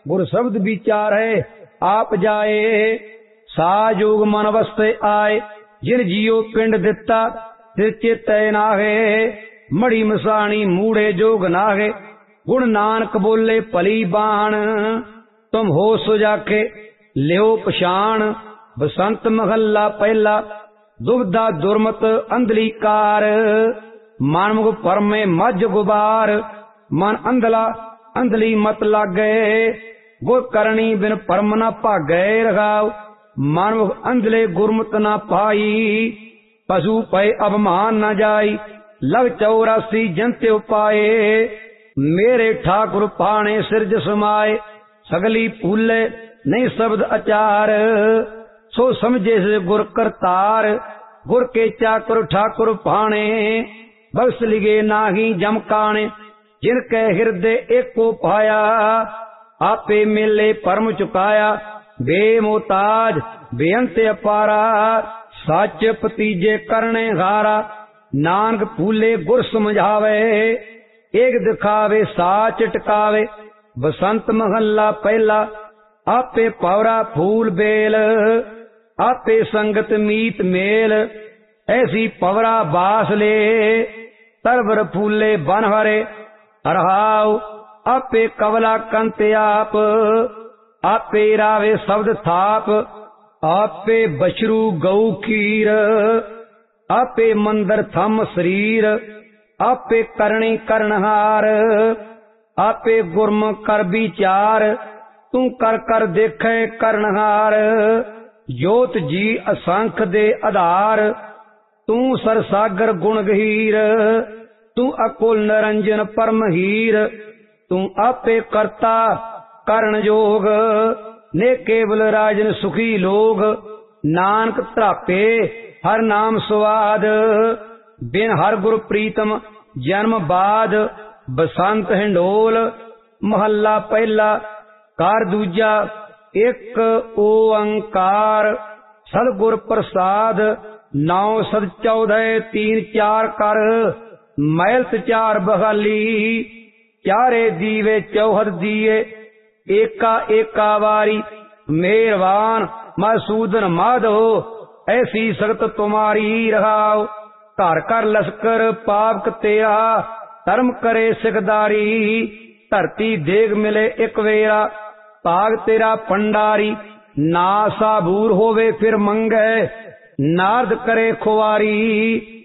गुर शब्द विचार है आप जाए। साजोग मन अवस्थे आए जिन जियो पिंड दिता तिर चेतै नागे। मड़ी मसाणी मूढ़े जोग नागे गुण नानक बोले भली बाण। तुम हो सुजाके लियो पछाण बसंत महला पहला दुबदा दुर्मत अंधली कार। मानमुख परमे मज गुबार मन अंधला अंधली मत लागे। गुर करनी बिन परम न भागे रगाव मानमुख अंधले गुरमत न पाई। पशु पय अवमान न जाई लव 84 जंत्यो पाए। मेरे ठाकुर पाने सिरज समाए सगली फूले नहीं शब्द अचार। सो समझे से गुर करतार गुर के चाकुर ठाकुर पाने। बख्श लिगे नाही जमकाने जिनके हृदय एको पाया। आपे मिले परम चुकाया बेमोताज बेअंत अपारा। सच पतीजे करने हारा नानक फूले गुर समझावे। एक दिखावे साच टकावे बसंत महला पहला। आपे पवरा फूल बेल आपे संगत मीत मेल। ऐसी पवरा बास ले तरवर फूले बन हरे हरहाव। आपे कवला कंत आप आपे रावे शब्द थाप। आपे बछरू गऊ खीर आपे मंदर थम शरीर। आपे करणी करनहार आपे गुरम कर विचार। तू कर कर देखे करनहार जोत जी असंख दे आधार। तू सरसागर गुण गहीर तू अकुल निरंजन परम हीर। तू आपे करता करण जोग ने केवल राजन सुखी लोग। नानक त्रापे हर नाम स्वाद बिन हर गुर प्रीतम जन्म बाद। बसंत हिंडोल महला पहला कार दूजा एक ओंकार। सदगुर प्रसाद 9 सद 14 3 4 कर। मैलत 4 बहाली चारे दीवे चौहद दिए। एका एका वारी मेहरबान मसूदन माधो ऐसी सख्त तुम्हारी रहाओ। घर कर लश्कर पाप तेरा धर्म करे सिकदारी। धरती देग मिले एक वेरा भाग तेरा पंडारी। ना साबूर होवे फिर मंगे नारद करे खुआरी।